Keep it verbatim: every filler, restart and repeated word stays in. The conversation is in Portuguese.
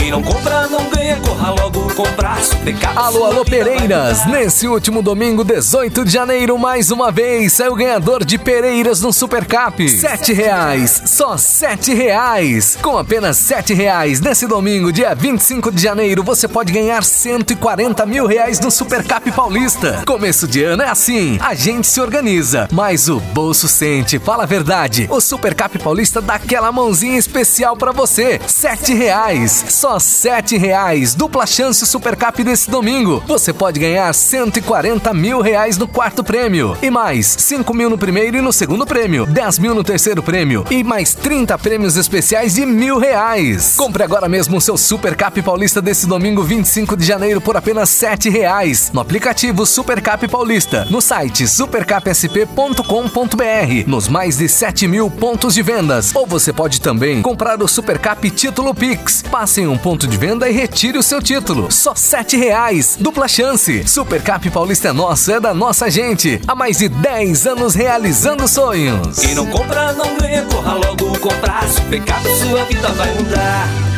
Quem não compra não ganha, corra logo comprar Supercap. Alô, alô, Pereiras! Nesse último domingo, dezoito de janeiro, mais uma vez, saiu o ganhador de Pereiras no Supercap. Sete reais, só sete reais. Com apenas sete reais, nesse domingo, dia vinte e cinco de janeiro, você pode ganhar cento e quarenta mil reais no Supercap Paulista. Começo de ano é assim, a gente se organiza, mas o bolso sente. Fala a verdade, o Supercap Paulista dá aquela mãozinha especial pra você. Sete reais, só sete reais. Dupla chance Supercap desse domingo. Você pode ganhar cento e quarenta mil reais no quarto prêmio. E mais cinco mil no primeiro e no segundo prêmio. dez mil no terceiro prêmio. E mais trinta prêmios especiais de mil reais. Compre agora mesmo o seu Supercap Paulista desse domingo vinte e cinco de janeiro por apenas sete reais. No aplicativo Supercap Paulista. No site supercap s p ponto com ponto b r. Nos mais de sete mil pontos de vendas. Ou você pode também comprar o Supercap Título Pix. Passe em um ponto de venda e retire o seu título. Só sete reais. Dupla chance. Supercap Paulista é nosso, é da nossa gente. Há mais de dez anos realizando sonhos. Quem não compra não ganha, corra logo comprar Supercap, sua vida vai mudar.